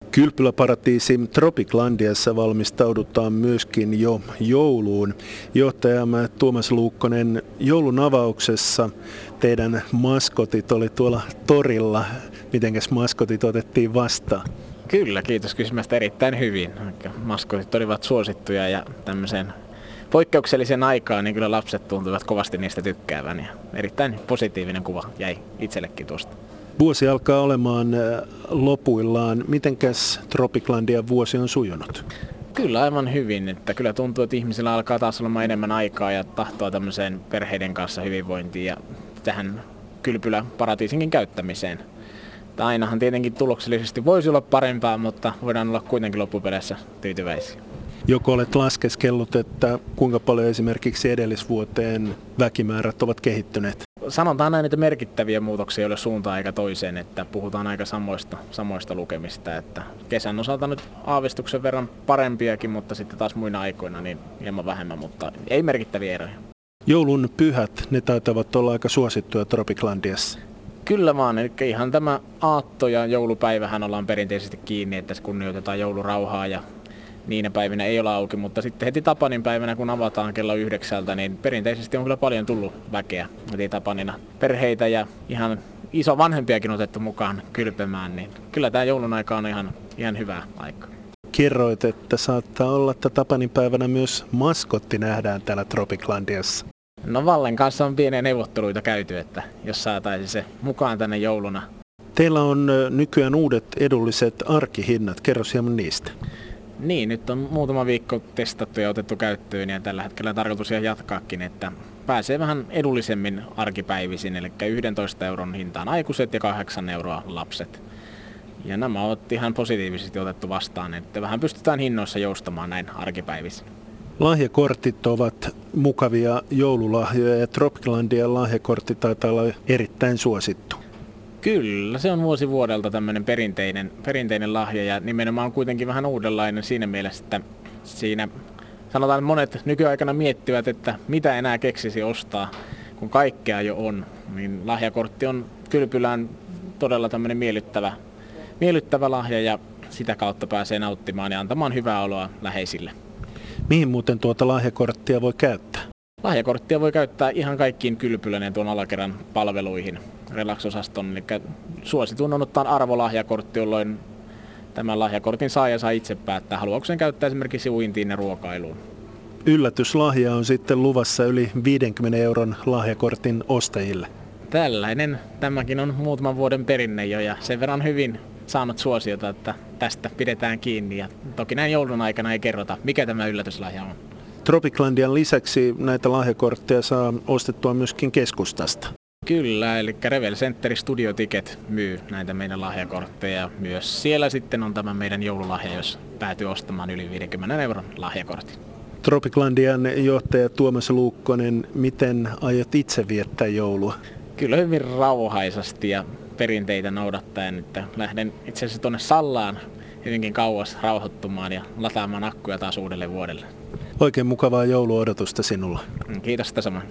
Kylpyläparatiisi Tropiclandiassa valmistaudutaan myöskin jo jouluun. Johtajamme Tuomas Luukkonen, joulun avauksessa teidän maskotit oli tuolla torilla. Mitenkäs maskotit otettiin vastaan? Kyllä, kiitos kysymästä erittäin hyvin. Maskotit olivat suosittuja ja tämmöiseen poikkeuksellisen aikaan niin kyllä lapset tuntuivat kovasti niistä tykkäävän ja erittäin positiivinen kuva jäi itsellekin tuosta. Vuosi alkaa olemaan lopuillaan. Mitenkäs Tropiclandian vuosi on sujunut? Kyllä aivan hyvin, että kyllä tuntuu, että ihmisillä alkaa taas olemaan enemmän aikaa ja tahtoa tämmöiseen perheiden kanssa hyvinvointiin ja tähän kylpyläparatiisinkin käyttämiseen. Ainahan tietenkin tuloksellisesti voisi olla parempaa, mutta voidaan olla kuitenkin loppupeleissä tyytyväisiä. Joko olet laskeskellut, että kuinka paljon esimerkiksi edellisvuoteen väkimäärät ovat kehittyneet? Sanotaan näin, että merkittäviä muutoksia ei ole suuntaan eikä toiseen, että puhutaan aika samoista lukemista. Että kesän osalta nyt aavistuksen verran parempiakin, mutta sitten taas muina aikoina niin hieman vähemmän, mutta ei merkittäviä eroja. Joulun pyhät, ne taitavat olla aika suosittuja Tropiclandiassa. Kyllä vaan, eli ihan tämä aatto ja joulupäivähän ollaan perinteisesti kiinni, että kunnioitetaan joulurauhaa ja niinä päivinä ei ole auki, mutta sitten heti Tapanin päivänä, kun avataan kello 9, niin perinteisesti on kyllä paljon tullut väkeä heti Tapanina. Perheitä ja ihan iso vanhempiakin otettu mukaan kylpemään, niin kyllä tämä joulun aika on ihan hyvä aika. Kerroit, että saattaa olla, että Tapanin päivänä myös maskotti nähdään täällä Tropiclandiassa. No Vallen kanssa on pieniä neuvotteluita käyty, että jos saataisiin se mukaan tänne jouluna. Teillä on nykyään uudet edulliset arkihinnat. Kerro hieman niistä. Niin, nyt on muutama viikko testattu ja otettu käyttöön ja tällä hetkellä tarkoitus jatkaakin, että pääsee vähän edullisemmin arkipäivisin, eli 11 euron hintaan aikuiset ja 8 euroa lapset. Ja nämä ovat ihan positiivisesti otettu vastaan, että vähän pystytään hinnoissa joustamaan näin arkipäivisin. Lahjakortit ovat mukavia joululahjoja ja Tropiclandian lahjakortti taitaa olla erittäin suosittu. Kyllä, se on vuosi vuodelta tämmöinen perinteinen lahja ja nimenomaan kuitenkin vähän uudenlainen siinä mielessä, että siinä sanotaan, että monet nykyaikana miettivät, että mitä enää keksisi ostaa, kun kaikkea jo on. Niin lahjakortti on kylpylään todella tämmöinen miellyttävä lahja ja sitä kautta pääsee nauttimaan ja antamaan hyvää oloa läheisille. Mihin muuten tuota lahjakorttia voi käyttää? Lahjakorttia voi käyttää ihan kaikkiin kylpylän ja tuon alakerran palveluihin. Relax-osaston, eli suositun on ottaa arvolahjakortti, jolloin tämän lahjakortin saaja saa itse päättää, haluaako sen käyttää esimerkiksi uintiin ja ruokailuun. Yllätyslahja on sitten luvassa yli 50 euron lahjakortin ostajille. Tämäkin on muutaman vuoden perinne jo ja sen verran hyvin saanut suosiota, että tästä pidetään kiinni ja toki näin joulun aikana ei kerrota, mikä tämä yllätyslahja on. Tropiclandian lisäksi näitä lahjakortteja saa ostettua myöskin keskustasta. Kyllä, eli Revel Center Studio Ticket myy näitä meidän lahjakortteja. Myös siellä sitten on tämä meidän joululahja, jos päätyy ostamaan yli 50 euron lahjakortin. Tropiclandian johtaja Tuomas Luukkonen, miten aiot itse viettää joulua? Kyllä hyvin rauhaisasti ja perinteitä noudattaen, että lähden itse asiassa tuonne Sallaan hyvinkin kauas rauhoittumaan ja lataamaan akkuja taas uudelle vuodelle. Oikein mukavaa jouluodotusta sinulla. Kiitos samoin.